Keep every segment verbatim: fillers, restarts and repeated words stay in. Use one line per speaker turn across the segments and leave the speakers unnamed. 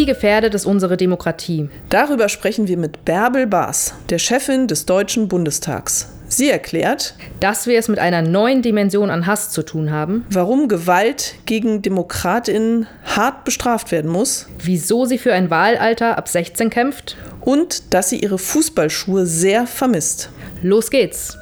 gefährdet es unsere Demokratie?
Darüber sprechen wir mit Bärbel Baas, der Chefin des Deutschen Bundestags. Sie erklärt,
dass wir es mit einer neuen Dimension an Hass zu tun haben,
warum Gewalt gegen DemokratInnen hart bestraft werden muss,
wieso sie für ein Wahlalter ab sechzehn kämpft
und dass sie ihre Fußballschuhe sehr vermisst.
Los geht's!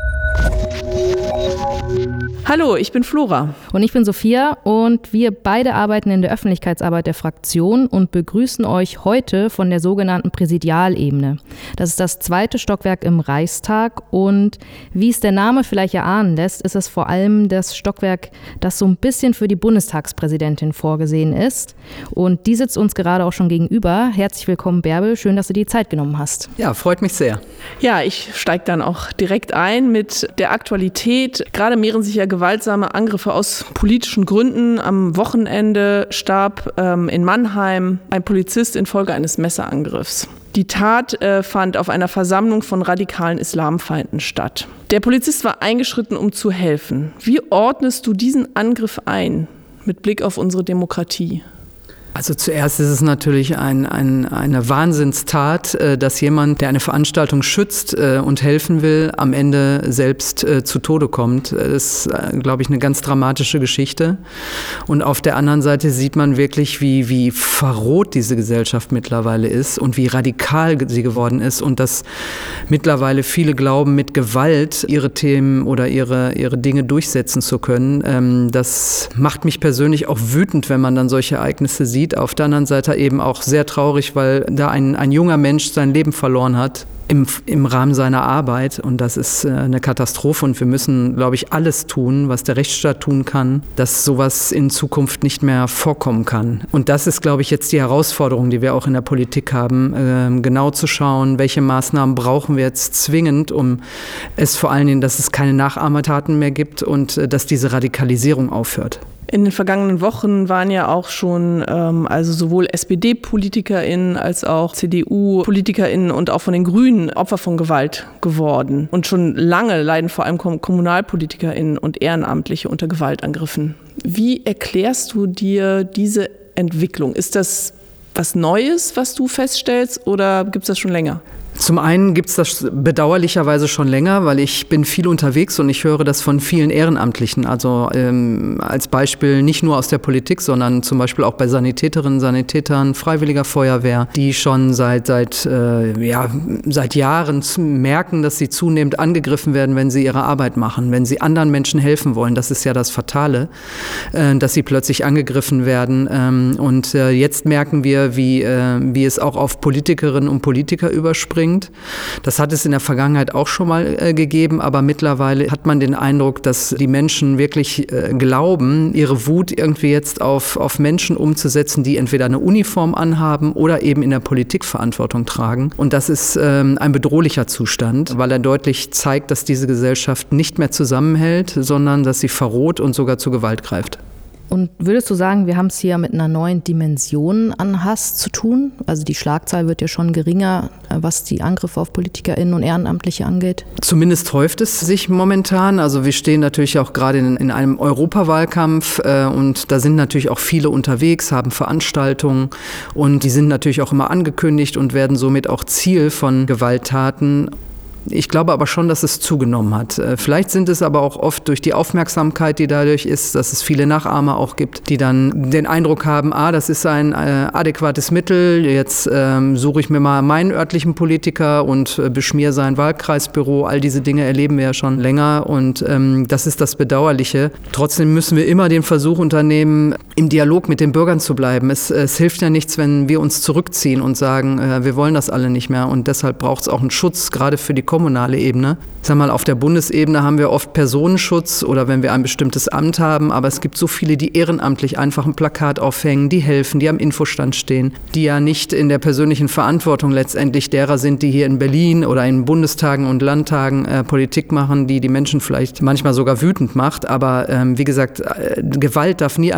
Hallo, ich bin Flora.
Und ich bin Sophia und wir beide arbeiten in der Öffentlichkeitsarbeit der Fraktion und begrüßen euch heute von der sogenannten Präsidialebene. Das ist das zweite Stockwerk im Reichstag und wie es der Name vielleicht erahnen lässt, ist es vor allem das Stockwerk, das so ein bisschen für die Bundestagspräsidentin vorgesehen ist. Und die sitzt uns gerade auch schon gegenüber. Herzlich willkommen, Bärbel. Schön, dass du dir die Zeit genommen hast.
Ja, freut mich sehr.
Ja, ich steige dann auch direkt ein mit der Aktualität. Gerade mehren sich ja gewaltsame Angriffe aus politischen Gründen. Am Wochenende starb ähm, in Mannheim ein Polizist infolge eines Messerangriffs. Die Tat äh, fand auf einer Versammlung von radikalen Islamfeinden statt. Der Polizist war eingeschritten, um zu helfen. Wie ordnest du diesen Angriff ein mit Blick auf unsere Demokratie?
Also zuerst ist es natürlich ein, ein, eine Wahnsinnstat, dass jemand, der eine Veranstaltung schützt und helfen will, am Ende selbst zu Tode kommt. Das ist, glaube ich, eine ganz dramatische Geschichte. Und auf der anderen Seite sieht man wirklich, wie, wie verroht diese Gesellschaft mittlerweile ist und wie radikal sie geworden ist und dass mittlerweile viele glauben, mit Gewalt ihre Themen oder ihre, ihre Dinge durchsetzen zu können. Das macht mich persönlich auch wütend, wenn man dann solche Ereignisse sieht. Auf der anderen Seite eben auch sehr traurig, weil da ein, ein junger Mensch sein Leben verloren hat im, im Rahmen seiner Arbeit. Und das ist eine Katastrophe. Und wir müssen, glaube ich, alles tun, was der Rechtsstaat tun kann, dass sowas in Zukunft nicht mehr vorkommen kann. Und das ist, glaube ich, jetzt die Herausforderung, die wir auch in der Politik haben, äh, genau zu schauen, welche Maßnahmen brauchen wir jetzt zwingend, um es vor allen Dingen, dass es keine Nachahmertaten mehr gibt und äh, dass diese Radikalisierung aufhört.
In den vergangenen Wochen waren ja auch schon ähm, also sowohl S P D-PolitikerInnen als auch C D U-PolitikerInnen und auch von den Grünen Opfer von Gewalt geworden. Und schon lange leiden vor allem KommunalpolitikerInnen und Ehrenamtliche unter Gewaltangriffen. Wie erklärst du dir diese Entwicklung? Ist das was Neues, was du feststellst, oder gibt es das schon länger?
Zum einen gibt es das bedauerlicherweise schon länger, weil ich bin viel unterwegs und ich höre das von vielen Ehrenamtlichen. Also ähm, als Beispiel nicht nur aus der Politik, sondern zum Beispiel auch bei Sanitäterinnen, Sanitätern, Freiwilliger Feuerwehr, die schon seit seit äh, ja seit Jahren merken, dass sie zunehmend angegriffen werden, wenn sie ihre Arbeit machen, wenn sie anderen Menschen helfen wollen. Das ist ja das Fatale, äh, dass sie plötzlich angegriffen werden. Ähm, und äh, jetzt merken wir, wie äh, wie es auch auf Politikerinnen und Politiker überspringt. Das hat es in der Vergangenheit auch schon mal äh, gegeben, aber mittlerweile hat man den Eindruck, dass die Menschen wirklich äh, glauben, ihre Wut irgendwie jetzt auf, auf Menschen umzusetzen, die entweder eine Uniform anhaben oder eben in der Politik Verantwortung tragen. Und das ist ähm, ein bedrohlicher Zustand, weil er deutlich zeigt, dass diese Gesellschaft nicht mehr zusammenhält, sondern dass sie verroht und sogar zu Gewalt greift.
Und würdest du sagen, wir haben es hier mit einer neuen Dimension an Hass zu tun? Also die Schlagzahl wird ja schon geringer, was die Angriffe auf PolitikerInnen und Ehrenamtliche angeht.
Zumindest häuft es sich momentan. Also wir stehen natürlich auch gerade in, in einem Europawahlkampf äh, und da sind natürlich auch viele unterwegs, haben Veranstaltungen und die sind natürlich auch immer angekündigt und werden somit auch Ziel von Gewalttaten. Ich glaube aber schon, dass es zugenommen hat. Vielleicht sind es aber auch oft durch die Aufmerksamkeit, die dadurch ist, dass es viele Nachahmer auch gibt, die dann den Eindruck haben, ah, das ist ein äh, adäquates Mittel, jetzt ähm, suche ich mir mal meinen örtlichen Politiker und äh, beschmiere sein Wahlkreisbüro. All diese Dinge erleben wir ja schon länger und ähm, das ist das Bedauerliche. Trotzdem müssen wir immer den Versuch unternehmen, im Dialog mit den Bürgern zu bleiben. Es, es hilft ja nichts, wenn wir uns zurückziehen und sagen, äh, wir wollen das alle nicht mehr und deshalb braucht es auch einen Schutz, gerade für die kommunale Ebene. Sag mal, auf der Bundesebene haben wir oft Personenschutz oder wenn wir ein bestimmtes Amt haben, aber es gibt so viele, die ehrenamtlich einfach ein Plakat aufhängen, die helfen, die am Infostand stehen, die ja nicht in der persönlichen Verantwortung letztendlich derer sind, die hier in Berlin oder in Bundestagen und Landtagen äh, Politik machen, die die Menschen vielleicht manchmal sogar wütend macht. Aber ähm, wie gesagt, äh, Gewalt darf nie ein Mittel sein,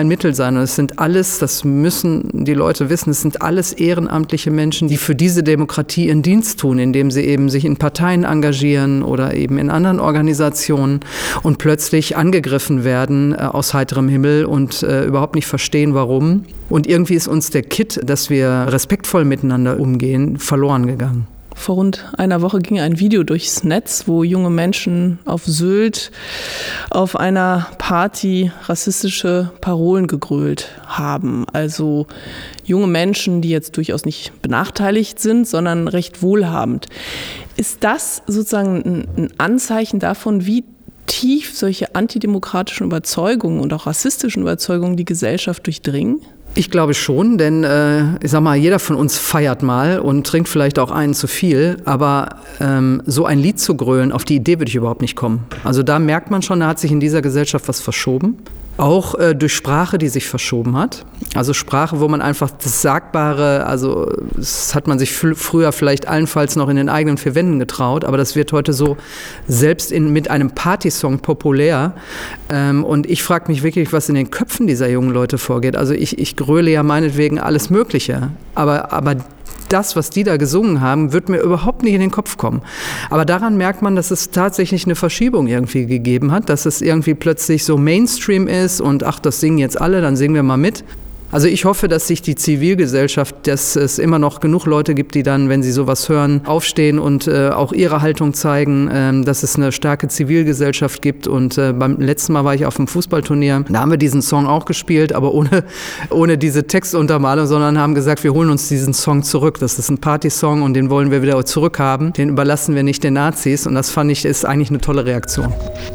sein. Und es sind alles, das müssen die Leute wissen, es sind alles ehrenamtliche Menschen, die für diese Demokratie ihren Dienst tun, indem sie eben sich in Parteien engagieren oder eben in anderen Organisationen und plötzlich angegriffen werden äh, aus heiterem Himmel und äh, überhaupt nicht verstehen, warum. Und irgendwie ist uns der Kitt, dass wir respektvoll miteinander umgehen, verloren gegangen.
Vor rund einer Woche ging ein Video durchs Netz, wo junge Menschen auf Sylt auf einer Party rassistische Parolen gegrölt haben. Also junge Menschen, die jetzt durchaus nicht benachteiligt sind, sondern recht wohlhabend. Ist das sozusagen ein Anzeichen davon, wie tief solche antidemokratischen Überzeugungen und auch rassistischen Überzeugungen die Gesellschaft durchdringen?
Ich glaube schon, denn äh, ich sag mal, jeder von uns feiert mal und trinkt vielleicht auch einen zu viel, aber ähm, so ein Lied zu grölen, auf die Idee würde ich überhaupt nicht kommen. Also da merkt man schon, da hat sich in dieser Gesellschaft was verschoben. Auch äh, durch Sprache, die sich verschoben hat. Also Sprache, wo man einfach das Sagbare, also das hat man sich f- früher vielleicht allenfalls noch in den eigenen vier Wänden getraut, aber das wird heute so selbst in, mit einem Partysong populär. Ähm, und ich frage mich wirklich, was in den Köpfen dieser jungen Leute vorgeht. Also ich, ich gröle ja meinetwegen alles Mögliche, aber, aber das, was die da gesungen haben, wird mir überhaupt nicht in den Kopf kommen. Aber daran merkt man, dass es tatsächlich eine Verschiebung irgendwie gegeben hat, dass es irgendwie plötzlich so Mainstream ist und ach, das singen jetzt alle, dann singen wir mal mit. Also ich hoffe, dass sich die Zivilgesellschaft, dass es immer noch genug Leute gibt, die dann, wenn sie sowas hören, aufstehen und äh, auch ihre Haltung zeigen, ähm, dass es eine starke Zivilgesellschaft gibt. Und äh, beim letzten Mal war ich auf einem Fußballturnier, da haben wir diesen Song auch gespielt, aber ohne, ohne diese Textuntermalung, sondern haben gesagt, wir holen uns diesen Song zurück. Das ist ein Partysong und den wollen wir wieder zurückhaben. Den überlassen wir nicht den Nazis und das fand ich, ist eigentlich eine tolle Reaktion.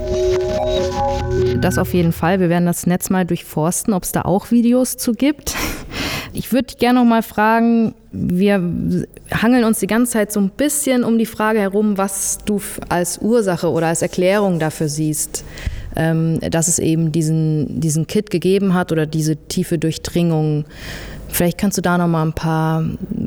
Das auf jeden Fall. Wir werden das Netz mal durchforsten, ob es da auch Videos zu gibt. Ich würde dich gerne noch mal fragen, wir hangeln uns die ganze Zeit so ein bisschen um die Frage herum, was du als Ursache oder als Erklärung dafür siehst, dass es eben diesen, diesen Kitt gegeben hat oder diese tiefe Durchdringung. Vielleicht kannst du da noch mal ein paar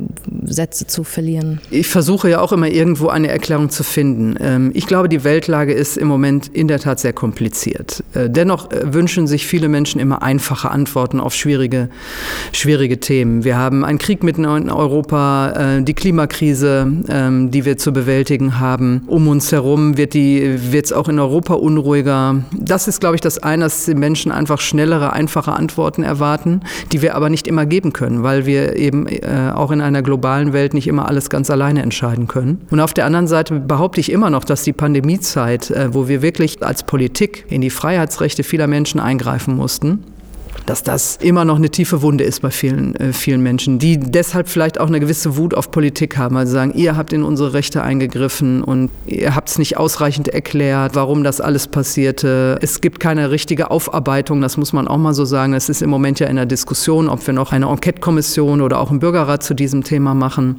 Sätze zu verlieren.
Ich versuche ja auch immer irgendwo eine Erklärung zu finden. Ich glaube, die Weltlage ist im Moment in der Tat sehr kompliziert. Dennoch wünschen sich viele Menschen immer einfache Antworten auf schwierige, schwierige Themen. Wir haben einen Krieg mitten in Europa, die Klimakrise, die wir zu bewältigen haben. Um uns herum wird die, wird es auch in Europa unruhiger. Das ist, glaube ich, das eine, dass die Menschen einfach schnellere, einfache Antworten erwarten, die wir aber nicht immer geben können, weil wir eben äh, auch in einer globalen Welt nicht immer alles ganz alleine entscheiden können. Und auf der anderen Seite behaupte ich immer noch, dass die Pandemiezeit, äh, wo wir wirklich als Politik in die Freiheitsrechte vieler Menschen eingreifen mussten, dass das immer noch eine tiefe Wunde ist bei vielen, äh, vielen Menschen, die deshalb vielleicht auch eine gewisse Wut auf Politik haben, also sagen, ihr habt in unsere Rechte eingegriffen und ihr habt es nicht ausreichend erklärt, warum das alles passierte. Es gibt keine richtige Aufarbeitung, das muss man auch mal so sagen. Es ist im Moment ja in der Diskussion, ob wir noch eine Enquete-Kommission oder auch einen Bürgerrat zu diesem Thema machen.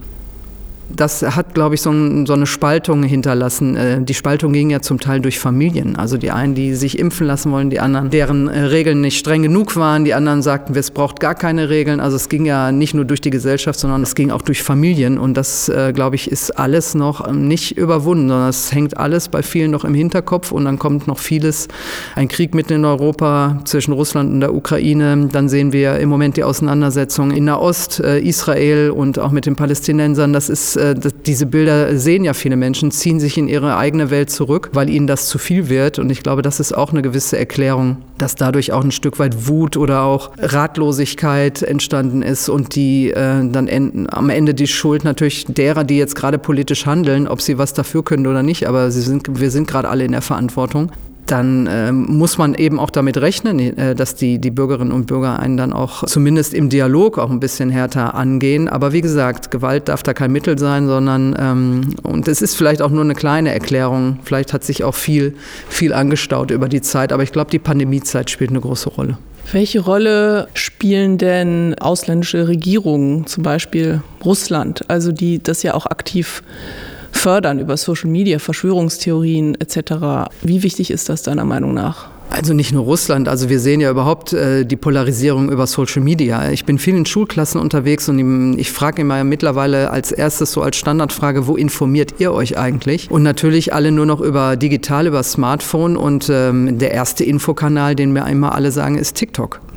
Das hat, glaube ich, so, ein, so eine Spaltung hinterlassen. Die Spaltung ging ja zum Teil durch Familien. Also die einen, die sich impfen lassen wollen, die anderen, deren Regeln nicht streng genug waren. Die anderen sagten, es braucht gar keine Regeln. Also es ging ja nicht nur durch die Gesellschaft, sondern es ging auch durch Familien. Und das, glaube ich, ist alles noch nicht überwunden, sondern es hängt alles bei vielen noch im Hinterkopf. Und dann kommt noch vieles, ein Krieg mitten in Europa zwischen Russland und der Ukraine. Dann sehen wir im Moment die Auseinandersetzung in Nahost, Israel und auch mit den Palästinensern. Das ist Diese Bilder sehen ja viele Menschen, ziehen sich in ihre eigene Welt zurück, weil ihnen das zu viel wird. Und ich glaube, das ist auch eine gewisse Erklärung, dass dadurch auch ein Stück weit Wut oder auch Ratlosigkeit entstanden ist und die äh, dann enden, am Ende die Schuld natürlich derer, die jetzt gerade politisch handeln, ob sie was dafür können oder nicht, aber sie sind, wir sind gerade alle in der Verantwortung. Dann äh, muss man eben auch damit rechnen, äh, dass die, die Bürgerinnen und Bürger einen dann auch zumindest im Dialog auch ein bisschen härter angehen. Aber wie gesagt, Gewalt darf da kein Mittel sein, sondern, ähm, und es ist vielleicht auch nur eine kleine Erklärung, vielleicht hat sich auch viel, viel angestaut über die Zeit, aber ich glaube, die Pandemiezeit spielt eine große Rolle.
Welche Rolle spielen denn ausländische Regierungen, zum Beispiel Russland, also die das ja auch aktiv fördern über Social Media, Verschwörungstheorien et cetera. Wie wichtig ist das deiner Meinung nach?
Also nicht nur Russland, also wir sehen ja überhaupt äh, die Polarisierung über Social Media. Ich bin viel in Schulklassen unterwegs und ich frage immer mittlerweile als erstes so als Standardfrage, wo informiert ihr euch eigentlich? Und natürlich alle nur noch über digital, über Smartphone und ähm, der erste Infokanal, den mir immer alle sagen, ist TikTok.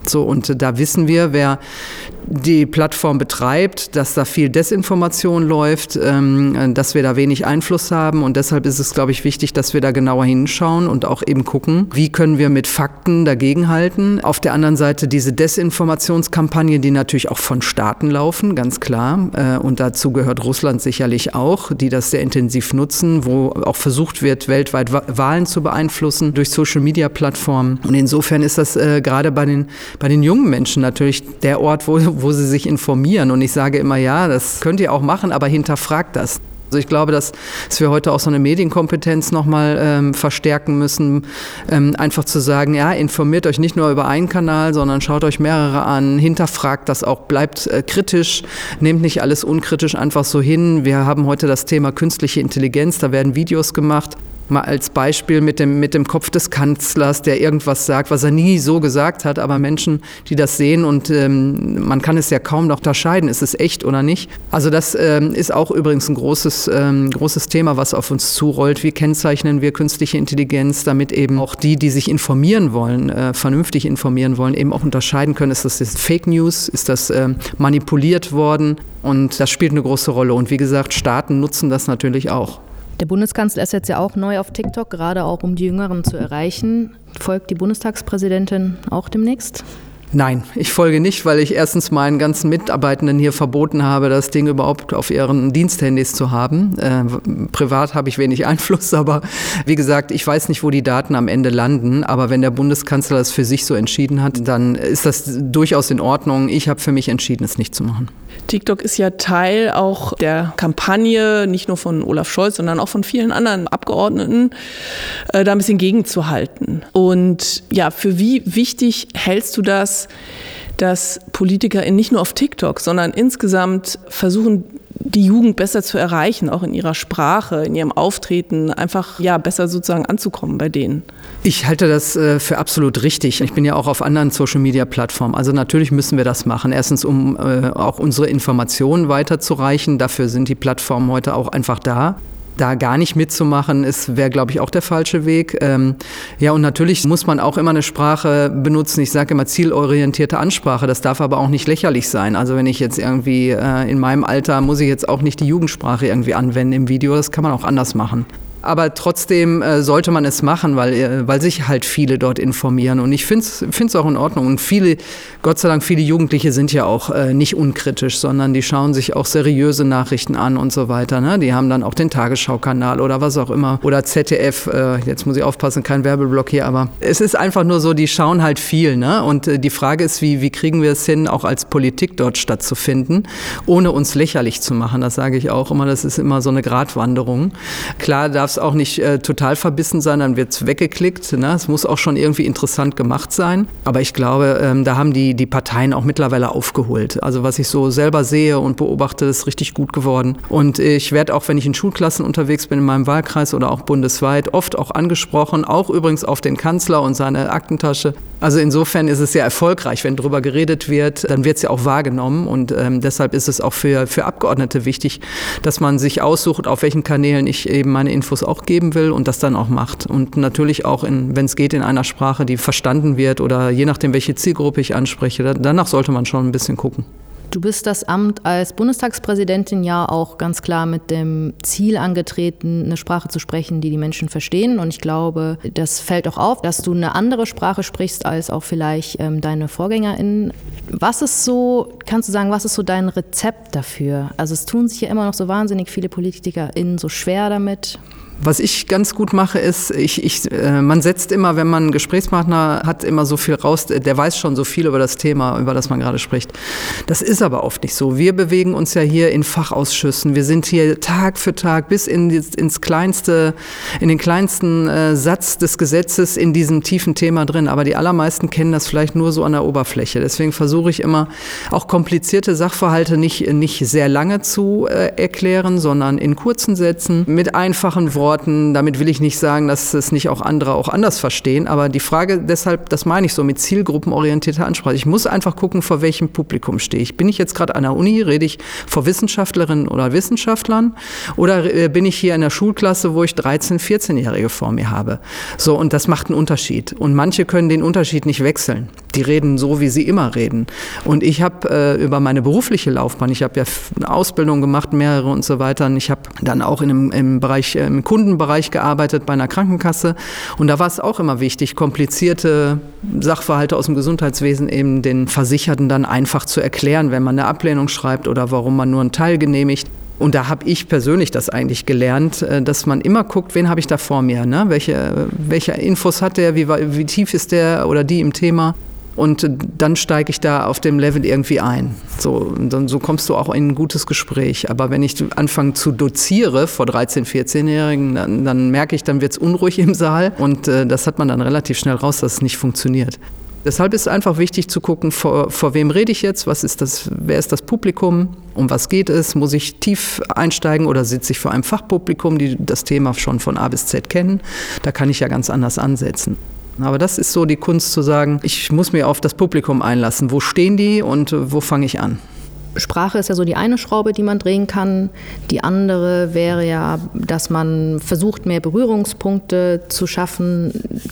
So, und da wissen wir, wer die Plattform betreibt, dass da viel Desinformation läuft, ähm, dass wir da wenig Einfluss haben. Und deshalb ist es, glaube ich, wichtig, dass wir da genauer hinschauen und auch eben gucken, wie können wir mit Fakten dagegenhalten. Auf der anderen Seite diese Desinformationskampagnen, die natürlich auch von Staaten laufen, ganz klar. Äh, und dazu gehört Russland sicherlich auch, die das sehr intensiv nutzen, wo auch versucht wird, weltweit Wahlen zu beeinflussen durch Social-Media-Plattformen. Und insofern ist das äh, gerade bei den, bei den jungen Menschen natürlich der Ort, wo wo sie sich informieren. Und ich sage immer, ja, das könnt ihr auch machen, aber hinterfragt das. Also ich glaube, dass, dass wir heute auch so eine Medienkompetenz nochmal ähm, verstärken müssen, ähm, einfach zu sagen, ja, informiert euch nicht nur über einen Kanal, sondern schaut euch mehrere an, hinterfragt das auch, bleibt äh, kritisch, nehmt nicht alles unkritisch einfach so hin. Wir haben heute das Thema künstliche Intelligenz, da werden Videos gemacht. Mal als Beispiel mit dem, mit dem Kopf des Kanzlers, der irgendwas sagt, was er nie so gesagt hat, aber Menschen, die das sehen und ähm, man kann es ja kaum noch unterscheiden, ist es echt oder nicht. Also das ähm, ist auch übrigens ein großes, ähm, großes Thema, was auf uns zurollt. Wie kennzeichnen wir künstliche Intelligenz, damit eben auch die, die sich informieren wollen, äh, vernünftig informieren wollen, eben auch unterscheiden können, ist das jetzt Fake News, ist das äh, manipuliert worden, und das spielt eine große Rolle. Und wie gesagt, Staaten nutzen das natürlich auch.
Der Bundeskanzler ist jetzt ja auch neu auf TikTok, gerade auch um die Jüngeren zu erreichen. Folgt die Bundestagspräsidentin auch demnächst?
Nein, ich folge nicht, weil ich erstens meinen ganzen Mitarbeitenden hier verboten habe, das Ding überhaupt auf ihren Diensthandys zu haben. Äh, privat habe ich wenig Einfluss, aber wie gesagt, ich weiß nicht, wo die Daten am Ende landen. Aber wenn der Bundeskanzler das für sich so entschieden hat, dann ist das durchaus in Ordnung. Ich habe für mich entschieden, es nicht zu machen.
TikTok ist ja Teil auch der Kampagne, nicht nur von Olaf Scholz, sondern auch von vielen anderen Abgeordneten, äh, da ein bisschen gegenzuhalten. Und ja, für wie wichtig hältst du das, dass PolitikerInnen nicht nur auf TikTok, sondern insgesamt versuchen, die Jugend besser zu erreichen, auch in ihrer Sprache, in ihrem Auftreten, einfach ja besser sozusagen anzukommen bei denen?
Ich halte das äh, für absolut richtig. Ich bin ja auch auf anderen Social-Media-Plattformen. Also natürlich müssen wir das machen. Erstens, um äh, auch unsere Informationen weiterzureichen. Dafür sind die Plattformen heute auch einfach da. Da gar nicht mitzumachen, ist, wäre, glaube ich, auch der falsche Weg. Ähm, ja, und natürlich muss man auch immer eine Sprache benutzen. Ich sage immer zielorientierte Ansprache. Das darf aber auch nicht lächerlich sein. Also wenn ich jetzt irgendwie äh, in meinem Alter, muss ich jetzt auch nicht die Jugendsprache irgendwie anwenden im Video. Das kann man auch anders machen. Aber trotzdem äh, sollte man es machen, weil, äh, weil sich halt viele dort informieren. Und ich finde es auch in Ordnung. Und viele, Gott sei Dank, viele Jugendliche sind ja auch äh, nicht unkritisch, sondern die schauen sich auch seriöse Nachrichten an und so weiter. Ne? Die haben dann auch den Tagesschau-Kanal oder was auch immer. Oder Z D F, äh, jetzt muss ich aufpassen, kein Werbeblock hier, aber es ist einfach nur so, die schauen halt viel. Ne? Und äh, die Frage ist, wie, wie kriegen wir es hin, auch als Politik dort stattzufinden, ohne uns lächerlich zu machen. Das sage ich auch immer, das ist immer so eine Gratwanderung. Klar darf es auch nicht äh, total verbissen sein, dann wird es weggeklickt. Ne? Es muss auch schon irgendwie interessant gemacht sein. Aber ich glaube, ähm, da haben die, die Parteien auch mittlerweile aufgeholt. Also was ich so selber sehe und beobachte, ist richtig gut geworden. Und ich werde auch, wenn ich in Schulklassen unterwegs bin, in meinem Wahlkreis oder auch bundesweit, oft auch angesprochen, auch übrigens auf den Kanzler und seine Aktentasche. Also insofern ist es sehr erfolgreich, wenn darüber geredet wird, dann wird es ja auch wahrgenommen. Und ähm, deshalb ist es auch für, für Abgeordnete wichtig, dass man sich aussucht, auf welchen Kanälen ich eben meine Infos auch geben will und das dann auch macht. Und natürlich auch, wenn es geht, in einer Sprache, die verstanden wird oder je nachdem, welche Zielgruppe ich anspreche. Danach sollte man schon ein bisschen gucken.
Du bist das Amt als Bundestagspräsidentin ja auch ganz klar mit dem Ziel angetreten, eine Sprache zu sprechen, die die Menschen verstehen. Und ich glaube, das fällt auch auf, dass du eine andere Sprache sprichst als auch vielleicht ähm, deine VorgängerInnen. Was ist so, kannst du sagen, was ist so dein Rezept dafür? Also es tun sich ja immer noch so wahnsinnig viele PolitikerInnen so schwer damit.
Was ich ganz gut mache, ist, ich, ich, äh, man setzt immer, wenn man einen Gesprächspartner hat, immer so viel raus, der weiß schon so viel über das Thema, über das man gerade spricht. Das ist aber oft nicht so. Wir bewegen uns ja hier in Fachausschüssen. Wir sind hier Tag für Tag bis in die, ins kleinste, in den kleinsten äh, Satz des Gesetzes in diesem tiefen Thema drin. Aber die allermeisten kennen das vielleicht nur so an der Oberfläche. Deswegen versuche ich immer, auch komplizierte Sachverhalte nicht, nicht sehr lange zu äh, erklären, sondern in kurzen Sätzen mit einfachen Worten. Damit will ich nicht sagen, dass es nicht auch andere auch anders verstehen, aber die Frage deshalb, das meine ich so mit zielgruppenorientierter Ansprache. Ich muss einfach gucken, vor welchem Publikum stehe ich. Bin ich jetzt gerade an der Uni, rede ich vor Wissenschaftlerinnen oder Wissenschaftlern oder bin ich hier in der Schulklasse, wo ich dreizehn-, vierzehnjährige vor mir habe? So, und das macht einen Unterschied. Und manche können den Unterschied nicht wechseln. Die reden so, wie sie immer reden. Und ich habe äh, über meine berufliche Laufbahn, ich habe ja eine Ausbildung gemacht, mehrere und so weiter. Und ich habe dann auch in einem, im Bereich, äh, im Kundenbereich gearbeitet bei einer Krankenkasse. Und da war es auch immer wichtig, komplizierte Sachverhalte aus dem Gesundheitswesen eben den Versicherten dann einfach zu erklären, wenn man eine Ablehnung schreibt oder warum man nur einen Teil genehmigt. Und da habe ich persönlich das eigentlich gelernt, dass man immer guckt, wen habe ich da vor mir, ne? Welche, welche Infos hat der, wie, wie tief ist der oder die im Thema. Und dann steige ich da auf dem Level irgendwie ein. So, dann, so kommst du auch in ein gutes Gespräch. Aber wenn ich anfange zu doziere vor dreizehn-, vierzehnjährigen, dann, dann merke ich, dann wird es unruhig im Saal. Und äh, das hat man dann relativ schnell raus, dass es nicht funktioniert. Deshalb ist es einfach wichtig zu gucken, vor, vor wem rede ich jetzt, was ist das, wer ist das Publikum, um was geht es, muss ich tief einsteigen oder sitze ich vor einem Fachpublikum, die das Thema schon von A bis Z kennen. Da kann ich ja ganz anders ansetzen. Aber das ist so die Kunst zu sagen, ich muss mir auf das Publikum einlassen. Wo stehen die und wo fange ich an?
Sprache ist ja so die eine Schraube, die man drehen kann. Die andere wäre ja, dass man versucht, mehr Berührungspunkte zu schaffen,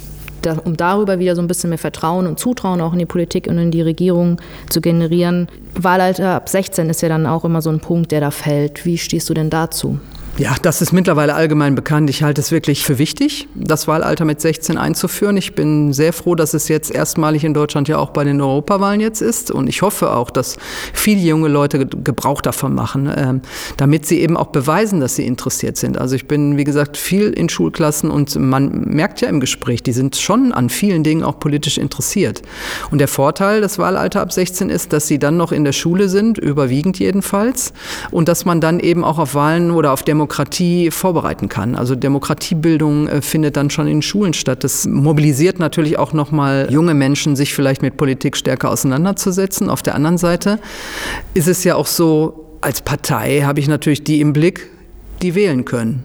um darüber wieder so ein bisschen mehr Vertrauen und Zutrauen auch in die Politik und in die Regierung zu generieren. Wahlalter ab sechzehn ist ja dann auch immer so ein Punkt, der da fällt. Wie stehst du denn dazu?
Ja, das ist mittlerweile allgemein bekannt. Ich halte es wirklich für wichtig, das Wahlalter mit sechzehn einzuführen. Ich bin sehr froh, dass es jetzt erstmalig in Deutschland ja auch bei den Europawahlen jetzt ist. Und ich hoffe auch, dass viele junge Leute Gebrauch davon machen, äh, damit sie eben auch beweisen, dass sie interessiert sind. Also ich bin, wie gesagt, viel in Schulklassen und man merkt ja im Gespräch, die sind schon an vielen Dingen auch politisch interessiert. Und der Vorteil des Wahlalter ab sechzehn ist, dass sie dann noch in der Schule sind, überwiegend jedenfalls, und dass man dann eben auch auf Wahlen oder auf Demokratie Demokratie vorbereiten kann. Also Demokratiebildung äh, findet dann schon in Schulen statt. Das mobilisiert natürlich auch nochmal junge Menschen, sich vielleicht mit Politik stärker auseinanderzusetzen. Auf der anderen Seite ist es ja auch so, als Partei habe ich natürlich die im Blick, die wählen können.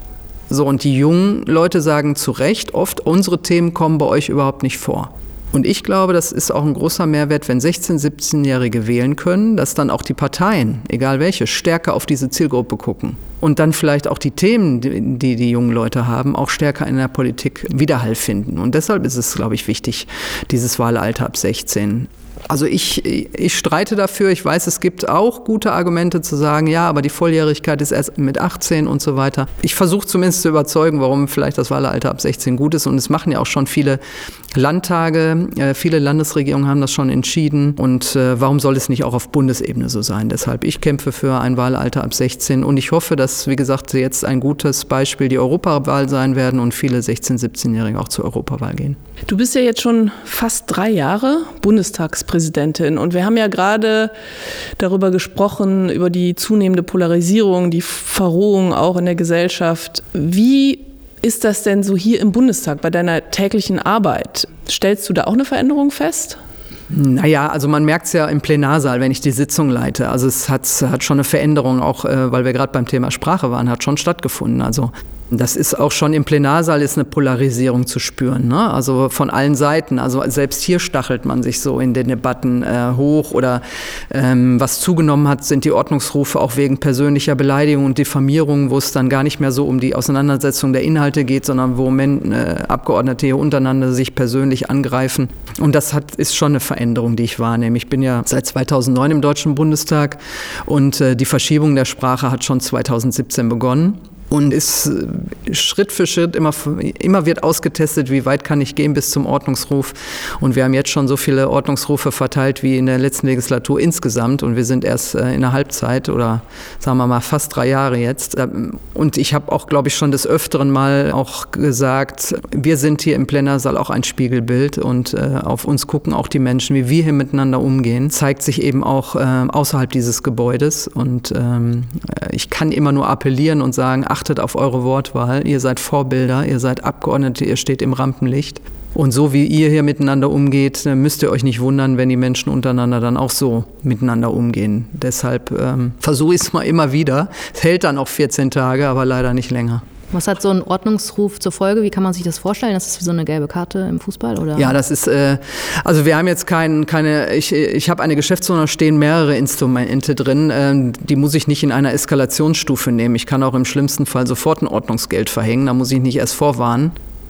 So, und die jungen Leute sagen zu Recht oft, unsere Themen kommen bei euch überhaupt nicht vor. Und ich glaube, das ist auch ein großer Mehrwert, wenn sechzehn-, siebzehnjährige wählen können, dass dann auch die Parteien, egal welche, stärker auf diese Zielgruppe gucken. Und dann vielleicht auch die Themen, die die jungen Leute haben, auch stärker in der Politik Widerhall finden. Und deshalb ist es, glaube ich, wichtig, dieses Wahlalter ab sechzehn. Also ich, ich streite dafür. Ich weiß, es gibt auch gute Argumente zu sagen, ja, aber die Volljährigkeit ist erst mit achtzehn und so weiter. Ich versuche zumindest zu überzeugen, warum vielleicht das Wahlalter ab sechzehn gut ist. Und es machen ja auch schon viele Landtage, äh, viele Landesregierungen haben das schon entschieden. Und äh, warum soll es nicht auch auf Bundesebene so sein? Deshalb, ich kämpfe für ein Wahlalter ab sechzehn. Und ich hoffe, dass, wie gesagt, jetzt ein gutes Beispiel die Europawahl sein werden und viele sechzehn-, siebzehnjährige auch zur Europawahl gehen.
Du bist ja jetzt schon fast drei Jahre Bundestagspräsidentin und wir haben ja gerade darüber gesprochen, über die zunehmende Polarisierung, die Verrohung auch in der Gesellschaft. Wie ist das denn so hier im Bundestag bei deiner täglichen Arbeit? Stellst du da auch eine Veränderung fest?
Naja, also man merkt es ja im Plenarsaal, wenn ich die Sitzung leite. Also es hat, hat schon eine Veränderung, auch äh, weil wir gerade beim Thema Sprache waren, hat schon stattgefunden. Also das ist auch schon im Plenarsaal ist eine Polarisierung zu spüren, ne? Also von allen Seiten. Also selbst hier stachelt man sich so in den Debatten äh, hoch oder ähm, was zugenommen hat, sind die Ordnungsrufe auch wegen persönlicher Beleidigung und Diffamierung, wo es dann gar nicht mehr so um die Auseinandersetzung der Inhalte geht, sondern wo Men, äh, Abgeordnete hier untereinander sich persönlich angreifen. Und das hat, ist schon eine Veränderung, die ich wahrnehme. Ich bin ja seit zweitausendneun im Deutschen Bundestag und äh, die Verschiebung der Sprache hat schon zweitausendsiebzehn begonnen. Und ist Schritt für Schritt immer, immer wird ausgetestet, wie weit kann ich gehen bis zum Ordnungsruf. Und wir haben jetzt schon so viele Ordnungsrufe verteilt wie in der letzten Legislatur insgesamt. Und wir sind erst in der Halbzeit oder sagen wir mal fast drei Jahre jetzt. Und ich habe auch, glaube ich, schon des Öfteren mal auch gesagt, wir sind hier im Plenarsaal auch ein Spiegelbild. Und äh, auf uns gucken auch die Menschen, wie wir hier miteinander umgehen. Zeigt sich eben auch äh, außerhalb dieses Gebäudes. Und ähm, ich kann immer nur appellieren und sagen, ach, achtet auf eure Wortwahl, ihr seid Vorbilder, ihr seid Abgeordnete, ihr steht im Rampenlicht. Und so wie ihr hier miteinander umgeht, müsst ihr euch nicht wundern, wenn die Menschen untereinander dann auch so miteinander umgehen. Deshalb ähm, versuche ich es mal immer wieder. Es hält dann auch vierzehn Tage, aber leider nicht länger.
Was hat so ein Ordnungsruf zur Folge? Wie kann man sich das vorstellen? Das ist wie so eine gelbe Karte im Fußball, oder?
Ja, das ist, äh, also wir haben jetzt kein, keine, ich, ich habe eine Geschäftsordnung, da stehen mehrere Instrumente drin, äh, die muss ich nicht in einer Eskalationsstufe nehmen. Ich kann auch im schlimmsten Fall sofort ein Ordnungsgeld verhängen, da muss ich nicht erst vorwarnen.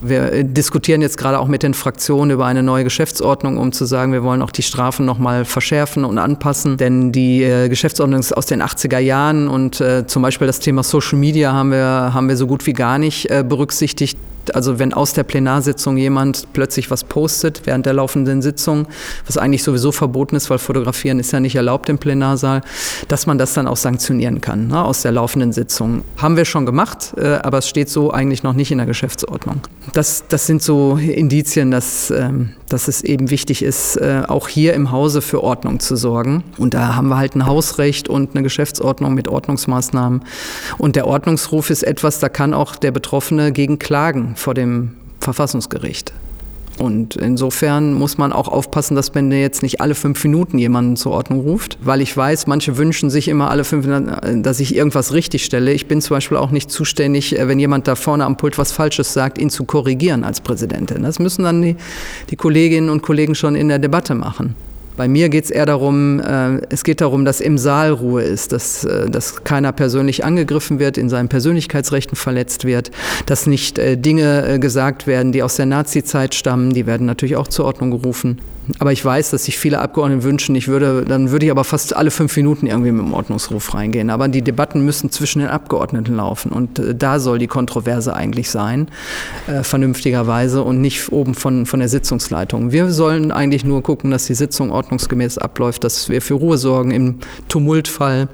Wir diskutieren jetzt gerade auch mit den Fraktionen über eine neue Geschäftsordnung, um zu sagen, wir wollen auch die Strafen nochmal verschärfen und anpassen. Denn die äh, Geschäftsordnung ist aus den achtziger Jahren und äh, zum Beispiel das Thema Social Media haben wir, haben wir so gut wie gar nicht äh, berücksichtigt. Also wenn aus der Plenarsitzung jemand plötzlich was postet während der laufenden Sitzung, was eigentlich sowieso verboten ist, weil Fotografieren ist ja nicht erlaubt im Plenarsaal, dass man das dann auch sanktionieren kann, ne, aus der laufenden Sitzung. Haben wir schon gemacht, äh, aber es steht so eigentlich noch nicht in der Geschäftsordnung. Das, das sind so Indizien, dass, ähm, dass es eben wichtig ist, äh, auch hier im Hause für Ordnung zu sorgen. Und da haben wir halt ein Hausrecht und eine Geschäftsordnung mit Ordnungsmaßnahmen. Und der Ordnungsruf ist etwas, da kann auch der Betroffene gegen klagen vor dem Verfassungsgericht. Und insofern muss man auch aufpassen, dass man jetzt nicht alle fünf Minuten jemanden zur Ordnung ruft, weil ich weiß, manche wünschen sich immer alle fünf Minuten, dass ich irgendwas richtig stelle. Ich bin zum Beispiel auch nicht zuständig, wenn jemand da vorne am Pult was Falsches sagt, ihn zu korrigieren als Präsidentin. Das müssen dann die, die Kolleginnen und Kollegen schon in der Debatte machen. Bei mir geht es eher darum, äh, es geht darum, dass im Saal Ruhe ist, dass, äh, dass keiner persönlich angegriffen wird, in seinen Persönlichkeitsrechten verletzt wird, dass nicht äh, Dinge äh, gesagt werden, die aus der Nazi-Zeit stammen, die werden natürlich auch zur Ordnung gerufen. Aber ich weiß, dass sich viele Abgeordnete wünschen, ich würde, dann würde ich aber fast alle fünf Minuten irgendwie mit dem Ordnungsruf reingehen. Aber die Debatten müssen zwischen den Abgeordneten laufen und äh, da soll die Kontroverse eigentlich sein, äh, vernünftigerweise und nicht oben von, von der Sitzungsleitung. Wir sollen eigentlich nur gucken, dass die Sitzung ordnungsgemäß abläuft, dass wir für Ruhe sorgen im Tumultfall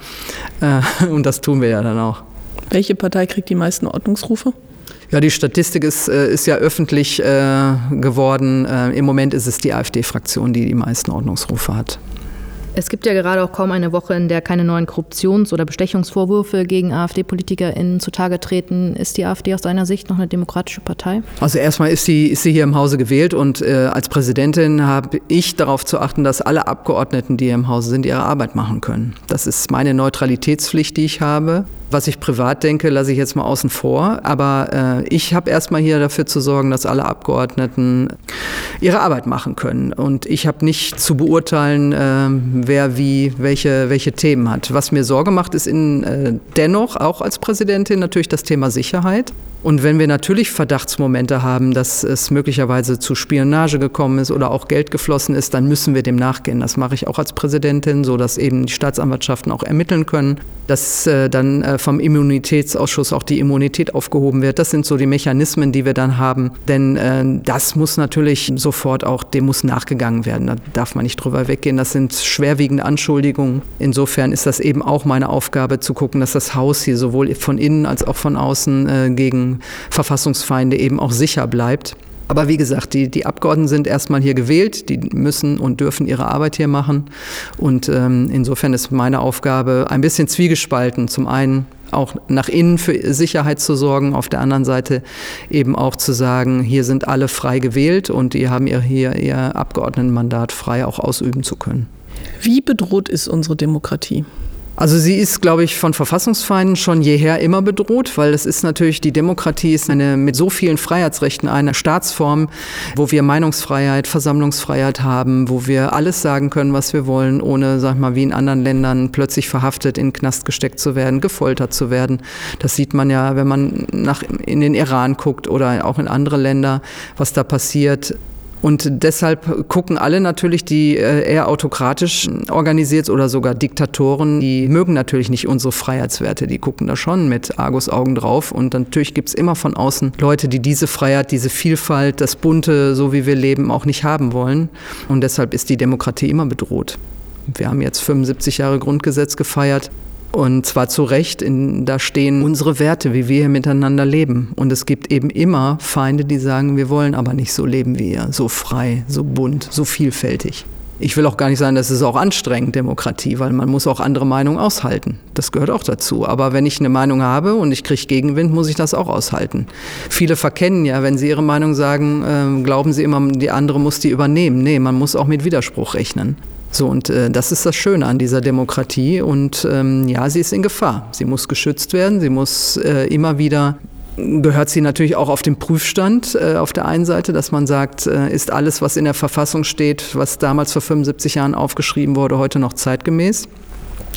äh, und das tun wir ja dann auch.
Welche Partei kriegt die meisten Ordnungsrufe?
Ja, die Statistik ist, ist ja öffentlich äh, geworden. Äh, Im Moment ist es die AfD-Fraktion, die die meisten Ordnungsrufe hat.
Es gibt ja gerade auch kaum eine Woche, in der keine neuen Korruptions- oder Bestechungsvorwürfe gegen AfD-PolitikerInnen zutage treten. Ist die AfD aus deiner Sicht noch eine demokratische Partei?
Also erstmal ist sie, ist sie hier im Hause gewählt und äh, als Präsidentin habe ich darauf zu achten, dass alle Abgeordneten, die hier im Hause sind, ihre Arbeit machen können. Das ist meine Neutralitätspflicht, die ich habe. Was ich privat denke, lasse ich jetzt mal außen vor. Aber äh, ich habe erstmal hier dafür zu sorgen, dass alle Abgeordneten ihre Arbeit machen können. Und ich habe nicht zu beurteilen, äh, wer wie welche, welche Themen hat. Was mir Sorge macht, ist in, äh, dennoch auch als Präsidentin natürlich das Thema Sicherheit. Und wenn wir natürlich Verdachtsmomente haben, dass es möglicherweise zu Spionage gekommen ist oder auch Geld geflossen ist, dann müssen wir dem nachgehen. Das mache ich auch als Präsidentin, so dass eben die Staatsanwaltschaften auch ermitteln können, dass äh, dann äh, vom Immunitätsausschuss auch die Immunität aufgehoben wird. Das sind so die Mechanismen, die wir dann haben. Denn äh, das muss natürlich sofort auch, dem muss nachgegangen werden. Da darf man nicht drüber weggehen. Das sind schwerwiegende Anschuldigungen. Insofern ist das eben auch meine Aufgabe, zu gucken, dass das Haus hier sowohl von innen als auch von außen äh, gegen Verfassungsfeinde eben auch sicher bleibt. Aber wie gesagt, die, die Abgeordneten sind erstmal hier gewählt, die müssen und dürfen ihre Arbeit hier machen. Und ähm, insofern ist meine Aufgabe ein bisschen zwiegespalten. Zum einen auch nach innen für Sicherheit zu sorgen, auf der anderen Seite eben auch zu sagen, hier sind alle frei gewählt und die haben ihr, hier ihr Abgeordnetenmandat frei auch ausüben zu können.
Wie bedroht ist unsere Demokratie?
Also sie ist, glaube ich, von Verfassungsfeinden schon jeher immer bedroht, weil es ist natürlich, die Demokratie ist eine mit so vielen Freiheitsrechten eine Staatsform, wo wir Meinungsfreiheit, Versammlungsfreiheit haben, wo wir alles sagen können, was wir wollen, ohne, sag ich mal, wie in anderen Ländern plötzlich verhaftet, in den Knast gesteckt zu werden, gefoltert zu werden. Das sieht man ja, wenn man nach, in den Iran guckt oder auch in andere Länder, was da passiert. Und deshalb gucken alle natürlich, die eher autokratisch organisiert oder sogar Diktatoren, die mögen natürlich nicht unsere Freiheitswerte. Die gucken da schon mit Argusaugen drauf. Und natürlich gibt's immer von außen Leute, die diese Freiheit, diese Vielfalt, das Bunte, so wie wir leben, auch nicht haben wollen. Und deshalb ist die Demokratie immer bedroht. Wir haben jetzt fünfundsiebzig Jahre Grundgesetz gefeiert. Und zwar zu Recht, in, da stehen unsere Werte, wie wir hier miteinander leben. Und es gibt eben immer Feinde, die sagen, wir wollen aber nicht so leben wie ihr, so frei, so bunt, so vielfältig. Ich will auch gar nicht sagen, das ist auch anstrengend, Demokratie, weil man muss auch andere Meinungen aushalten. Das gehört auch dazu. Aber wenn ich eine Meinung habe und ich kriege Gegenwind, muss ich das auch aushalten. Viele verkennen ja, wenn sie ihre Meinung sagen, äh, glauben sie immer, die andere muss die übernehmen. Nee, man muss auch mit Widerspruch rechnen. So, und äh, das ist das Schöne an dieser Demokratie und ähm, ja, sie ist in Gefahr. Sie muss geschützt werden, sie muss äh, immer wieder, gehört sie natürlich auch auf den Prüfstand äh, auf der einen Seite, dass man sagt, äh, ist alles, was in der Verfassung steht, was damals vor fünfundsiebzig Jahren aufgeschrieben wurde, heute noch zeitgemäß?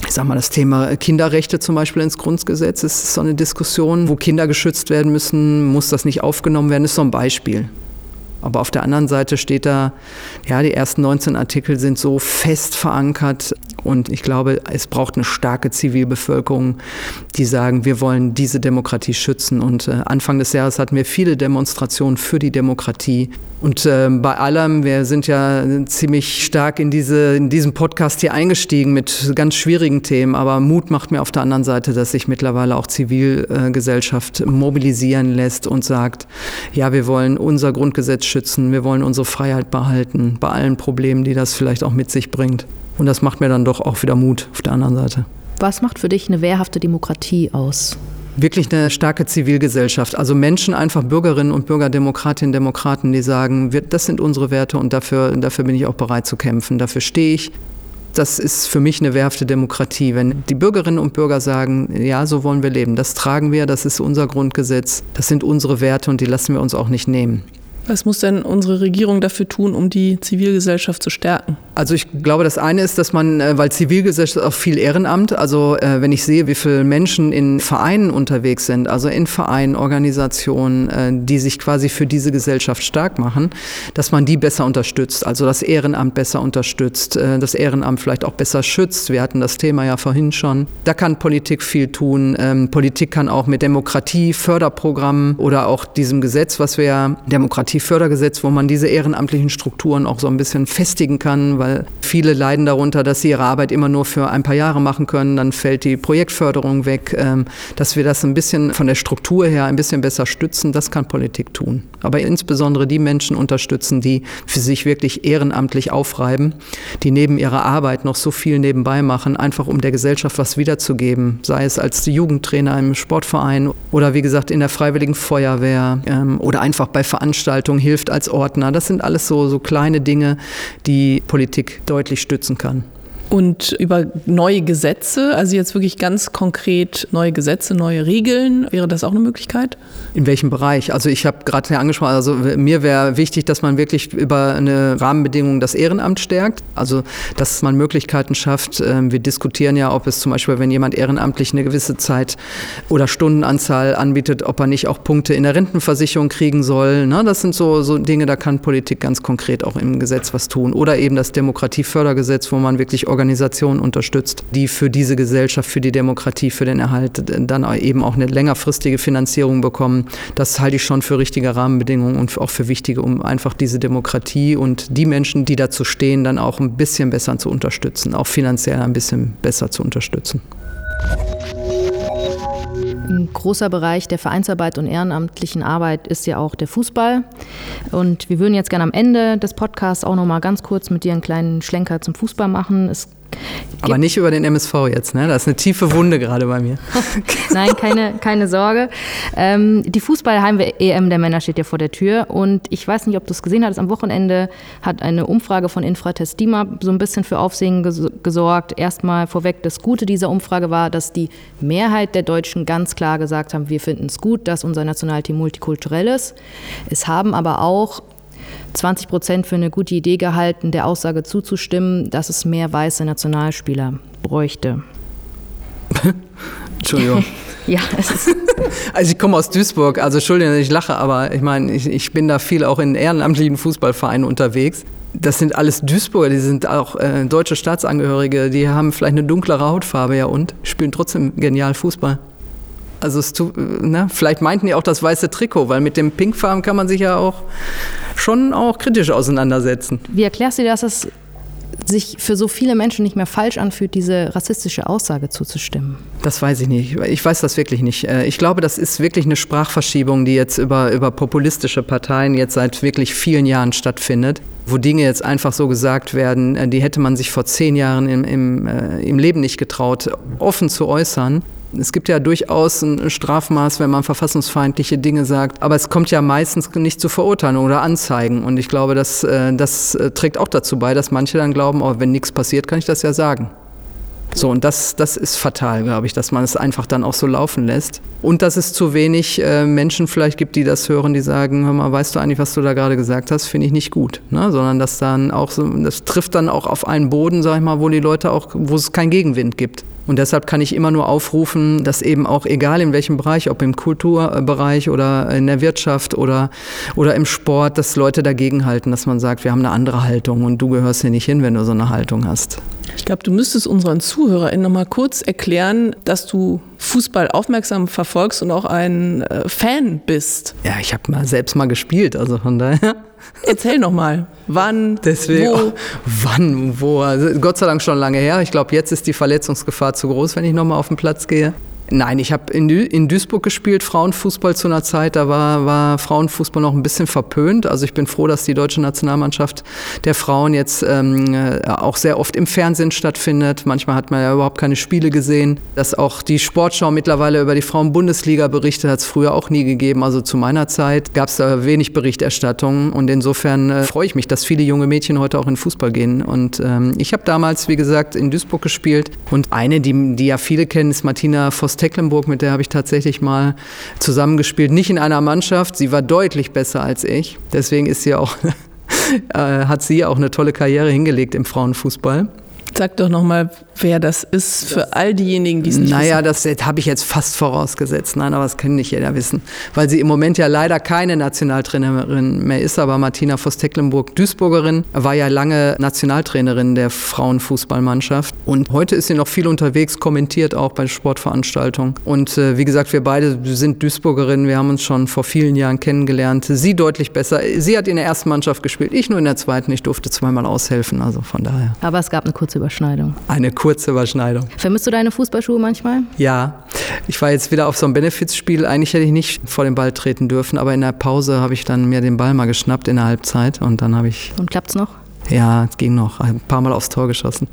Ich sag mal, das Thema Kinderrechte zum Beispiel ins Grundgesetz ist so eine Diskussion, wo Kinder geschützt werden müssen, muss das nicht aufgenommen werden, ist so ein Beispiel. Aber auf der anderen Seite steht da, ja, die ersten neunzehn Artikel sind so fest verankert und ich glaube, es braucht eine starke Zivilbevölkerung, die sagen, wir wollen diese Demokratie schützen. Und äh, Anfang des Jahres hatten wir viele Demonstrationen für die Demokratie. Und äh, bei allem, wir sind ja ziemlich stark in, diese, in diesen Podcast hier eingestiegen mit ganz schwierigen Themen, aber Mut macht mir auf der anderen Seite, dass sich mittlerweile auch Zivilgesellschaft mobilisieren lässt und sagt, ja, wir wollen unser Grundgesetz schützen, wir wollen unsere Freiheit behalten, bei allen Problemen, die das vielleicht auch mit sich bringt. Und das macht mir dann doch auch wieder Mut auf der anderen Seite.
Was macht für dich eine wehrhafte Demokratie aus?
Wirklich eine starke Zivilgesellschaft, also Menschen, einfach Bürgerinnen und Bürger, Demokratinnen, Demokraten, die sagen, wir, das sind unsere Werte und dafür, dafür bin ich auch bereit zu kämpfen, dafür stehe ich. Das ist für mich eine wehrhafte Demokratie, wenn die Bürgerinnen und Bürger sagen, ja, so wollen wir leben, das tragen wir, das ist unser Grundgesetz, das sind unsere Werte und die lassen wir uns auch nicht nehmen.
Was muss denn unsere Regierung dafür tun, um die Zivilgesellschaft zu stärken?
Also ich glaube, das eine ist, dass man, weil Zivilgesellschaft auch viel Ehrenamt, also äh, wenn ich sehe, wie viele Menschen in Vereinen unterwegs sind, also in Vereinen, Organisationen, äh, die sich quasi für diese Gesellschaft stark machen, dass man die besser unterstützt, also das Ehrenamt besser unterstützt, äh, das Ehrenamt vielleicht auch besser schützt. Wir hatten das Thema ja vorhin schon. Da kann Politik viel tun. Ähm, Politik kann auch mit Demokratie, Förderprogrammen oder auch diesem Gesetz, was wir ja, Demokratiefördergesetz, wo man diese ehrenamtlichen Strukturen auch so ein bisschen festigen kann, weil viele leiden darunter, dass sie ihre Arbeit immer nur für ein paar Jahre machen können, dann fällt die Projektförderung weg, dass wir das ein bisschen von der Struktur her ein bisschen besser stützen, das kann Politik tun. Aber insbesondere die Menschen unterstützen, die für sich wirklich ehrenamtlich aufreiben, die neben ihrer Arbeit noch so viel nebenbei machen, einfach um der Gesellschaft was wiederzugeben, sei es als Jugendtrainer im Sportverein oder wie gesagt in der Freiwilligen Feuerwehr ähm, oder einfach bei Veranstaltungen hilft als Ordner. Das sind alles so, so kleine Dinge, die Politik deutlich stützen kann.
Und über neue Gesetze, also jetzt wirklich ganz konkret neue Gesetze, neue Regeln, wäre das auch eine Möglichkeit?
In welchem Bereich? Also ich habe gerade ja angesprochen, also mir wäre wichtig, dass man wirklich über eine Rahmenbedingung das Ehrenamt stärkt, also dass man Möglichkeiten schafft. Wir diskutieren ja, ob es zum Beispiel, wenn jemand ehrenamtlich eine gewisse Zeit oder Stundenanzahl anbietet, ob er nicht auch Punkte in der Rentenversicherung kriegen soll. Das sind so, so Dinge, da kann Politik ganz konkret auch im Gesetz was tun. Oder eben das Demokratiefördergesetz, wo man wirklich Organisationen unterstützt, die für diese Gesellschaft, für die Demokratie, für den Erhalt dann eben auch eine längerfristige Finanzierung bekommen. Das halte ich schon für richtige Rahmenbedingungen und auch für wichtige, um einfach diese Demokratie und die Menschen, die dazu stehen, dann auch ein bisschen besser zu unterstützen, auch finanziell ein bisschen besser zu unterstützen.
Ein großer Bereich der Vereinsarbeit und ehrenamtlichen Arbeit ist ja auch der Fußball. Und wir würden jetzt gerne am Ende des Podcasts auch noch mal ganz kurz mit dir einen kleinen Schlenker zum Fußball machen. Es
Aber nicht über den M S V jetzt, ne? Das ist eine tiefe Wunde gerade bei mir.
Nein, keine, keine Sorge. Ähm, die Fußball-Heim-E M der Männer steht ja vor der Tür. Und ich weiß nicht, ob du es gesehen hast, am Wochenende hat eine Umfrage von Infratest DIMAP so ein bisschen für Aufsehen ges- gesorgt. Erstmal vorweg, das Gute dieser Umfrage war, dass die Mehrheit der Deutschen ganz klar gesagt haben, wir finden es gut, dass unser Nationalteam multikulturell ist. Es haben aber auch zwanzig Prozent für eine gute Idee gehalten, der Aussage zuzustimmen, dass es mehr weiße Nationalspieler bräuchte.
Entschuldigung.
Ja, es ist
Also ich komme aus Duisburg, also Entschuldigung, ich lache, aber ich meine, ich, ich bin da viel auch in ehrenamtlichen Fußballvereinen unterwegs. Das sind alles Duisburger, die sind auch äh, deutsche Staatsangehörige, die haben vielleicht eine dunklere Hautfarbe, ja und spielen trotzdem genial Fußball. Also es tu, ne? Vielleicht meinten die auch das weiße Trikot, weil mit dem Pinkfarben kann man sich ja auch schon auch kritisch auseinandersetzen.
Wie erklärst du dir, dass es sich für so viele Menschen nicht mehr falsch anfühlt, diese rassistische Aussage zuzustimmen?
Das weiß ich nicht. Ich weiß das wirklich nicht. Ich glaube, das ist wirklich eine Sprachverschiebung, die jetzt über, über populistische Parteien jetzt seit wirklich vielen Jahren stattfindet, wo Dinge jetzt einfach so gesagt werden, die hätte man sich vor zehn Jahren im, im, im Leben nicht getraut, offen zu äußern. Es gibt ja durchaus ein Strafmaß, wenn man verfassungsfeindliche Dinge sagt, aber es kommt ja meistens nicht zu Verurteilung oder Anzeigen. Und ich glaube, das, das trägt auch dazu bei, dass manche dann glauben, oh, wenn nichts passiert, kann ich das ja sagen. So, und das, das ist fatal, glaube ich, dass man es einfach dann auch so laufen lässt. Und dass es zu wenig äh, Menschen vielleicht gibt, die das hören, die sagen, hör mal, weißt du eigentlich, was du da gerade gesagt hast, finde ich nicht gut. Ne? Sondern dass dann auch so, das trifft dann auch auf einen Boden, sag ich mal, wo die Leute auch, wo es keinen Gegenwind gibt. Und deshalb kann ich immer nur aufrufen, dass eben auch, egal in welchem Bereich, ob im Kulturbereich oder in der Wirtschaft oder, oder im Sport, dass Leute dagegenhalten, dass man sagt, wir haben eine andere Haltung und du gehörst hier nicht hin, wenn du so eine Haltung hast.
Ich glaube, du müsstest unseren ZuhörerInnen noch mal kurz erklären, dass du Fußball aufmerksam verfolgst und auch ein äh, Fan bist.
Ja, ich habe mal selbst mal gespielt, also von daher.
Erzähl noch mal, wann,
Deswegen,
wo?
Oh, wann, wo? Also Gott sei Dank schon lange her. Ich glaube, jetzt ist die Verletzungsgefahr zu groß, wenn ich noch mal auf den Platz gehe. Nein, ich habe in, in Duisburg gespielt, Frauenfußball zu einer Zeit, da war, war Frauenfußball noch ein bisschen verpönt. Also ich bin froh, dass die deutsche Nationalmannschaft der Frauen jetzt ähm, auch sehr oft im Fernsehen stattfindet. Manchmal hat man ja überhaupt keine Spiele gesehen. Dass auch die Sportschau mittlerweile über die Frauen-Bundesliga berichtet, hat es früher auch nie gegeben. Also zu meiner Zeit gab es da wenig Berichterstattung und insofern äh, freue ich mich, dass viele junge Mädchen heute auch in Fußball gehen. Und ähm, ich habe damals, wie gesagt, in Duisburg gespielt und eine, die, die ja viele kennen, ist Martina Voss Tecklenburg, mit der habe ich tatsächlich mal zusammengespielt. Nicht in einer Mannschaft, sie war deutlich besser als ich. Deswegen ist sie auch, äh, hat sie auch eine tolle Karriere hingelegt im Frauenfußball.
Sag doch noch mal, wer das ist für das, all diejenigen, die es nicht
naja,
wissen.
Naja, das habe ich jetzt fast vorausgesetzt. Nein, aber das kann nicht jeder wissen. Weil sie im Moment ja leider keine Nationaltrainerin mehr ist. Aber Martina Voss-Tecklenburg, Duisburgerin, war ja lange Nationaltrainerin der Frauenfußballmannschaft. Und heute ist sie noch viel unterwegs, kommentiert auch bei Sportveranstaltungen. Und äh, wie gesagt, wir beide sind Duisburgerinnen. Wir haben uns schon vor vielen Jahren kennengelernt. Sie deutlich besser. Sie hat in der ersten Mannschaft gespielt, ich nur in der zweiten. Ich durfte zweimal aushelfen, also von daher.
Aber es gab eine kurze Überschneidung.
Eine kurze Überschneidung.
Vermisst du deine Fußballschuhe manchmal?
Ja, ich war jetzt wieder auf so einem Benefizspiel. Eigentlich hätte ich nicht vor den Ball treten dürfen, aber in der Pause habe ich dann mir den Ball mal geschnappt in der Halbzeit und dann habe ich...
Und klappt's noch?
Ja, es ging noch. Ein paar Mal aufs Tor geschossen.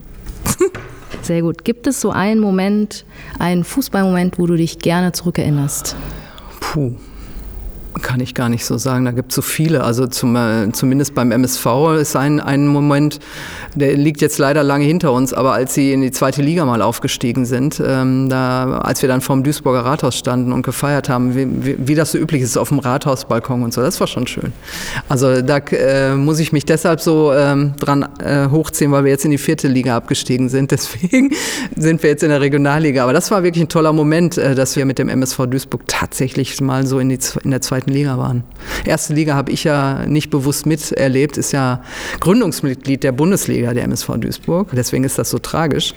Sehr gut. Gibt es so einen Moment, einen Fußballmoment, wo du dich gerne zurückerinnerst?
Puh. Kann ich gar nicht so sagen, da gibt es so viele. Also zum, äh, zumindest beim M S V ist ein, ein Moment, der liegt jetzt leider lange hinter uns, aber als sie in die zweite Liga mal aufgestiegen sind, ähm, da, als wir dann vorm Duisburger Rathaus standen und gefeiert haben, wie, wie, wie das so üblich ist auf dem Rathausbalkon und so, das war schon schön. Also da äh, muss ich mich deshalb so ähm, dran äh, hochziehen, weil wir jetzt in die vierte Liga abgestiegen sind, deswegen sind wir jetzt in der Regionalliga. Aber das war wirklich ein toller Moment, äh, dass wir mit dem M S V Duisburg tatsächlich mal so in, die, in der zweiten Liga waren. Erste Liga habe ich ja nicht bewusst miterlebt, ist ja Gründungsmitglied der Bundesliga, der M S V Duisburg. Deswegen ist das so tragisch.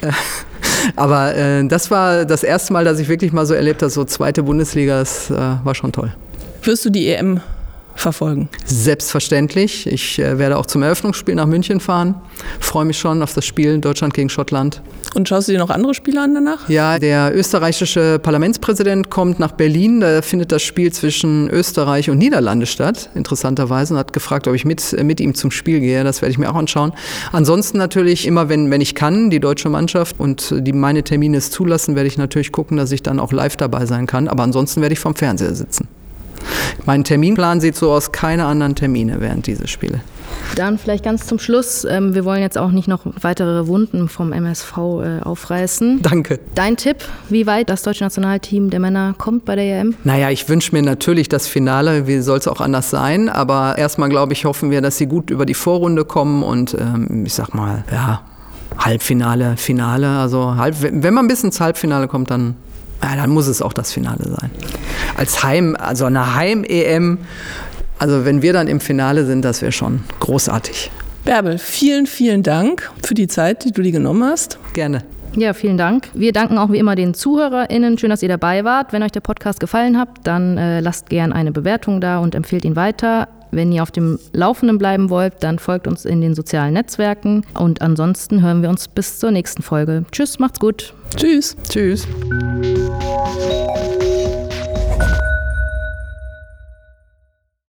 Aber äh, das war das erste Mal, dass ich wirklich mal so erlebt habe, so zweite Bundesliga, das äh, war schon toll.
Wirst du die E M verfolgen?
Selbstverständlich. Ich äh, werde auch zum Eröffnungsspiel nach München fahren. Freue mich schon auf das Spiel Deutschland gegen Schottland.
Und schaust du dir noch andere Spiele an danach?
Ja, der österreichische Parlamentspräsident kommt nach Berlin. Da findet das Spiel zwischen Österreich und Niederlande statt, interessanterweise, und hat gefragt, ob ich mit, mit ihm zum Spiel gehe. Das werde ich mir auch anschauen. Ansonsten natürlich immer, wenn, wenn ich kann, die deutsche Mannschaft und die meine Termine es zulassen, werde ich natürlich gucken, dass ich dann auch live dabei sein kann. Aber ansonsten werde ich vorm Fernseher sitzen. Mein Terminplan sieht so aus, keine anderen Termine während dieser Spiele.
Dann vielleicht ganz zum Schluss, ähm, wir wollen jetzt auch nicht noch weitere Wunden vom M S V äh, aufreißen.
Danke.
Dein Tipp, wie weit das deutsche Nationalteam der Männer kommt bei der E M?
Naja, ich wünsche mir natürlich das Finale, wie soll es auch anders sein, aber erstmal, glaube ich, hoffen wir, dass sie gut über die Vorrunde kommen und ähm, ich sag mal, ja, Halbfinale, Finale, also halb, wenn man bis ins Halbfinale kommt, dann ja, dann muss es auch das Finale sein. Als Heim, also eine Heim-E M, also wenn wir dann im Finale sind, das wäre schon großartig.
Bärbel, vielen, vielen Dank für die Zeit, die du dir genommen hast.
Gerne.
Ja, vielen Dank. Wir danken auch wie immer den ZuhörerInnen. Schön, dass ihr dabei wart. Wenn euch der Podcast gefallen hat, dann äh, lasst gern eine Bewertung da und empfehlt ihn weiter. Wenn ihr auf dem Laufenden bleiben wollt, dann folgt uns in den sozialen Netzwerken. Und ansonsten hören wir uns bis zur nächsten Folge. Tschüss, macht's gut.
Tschüss.
Tschüss.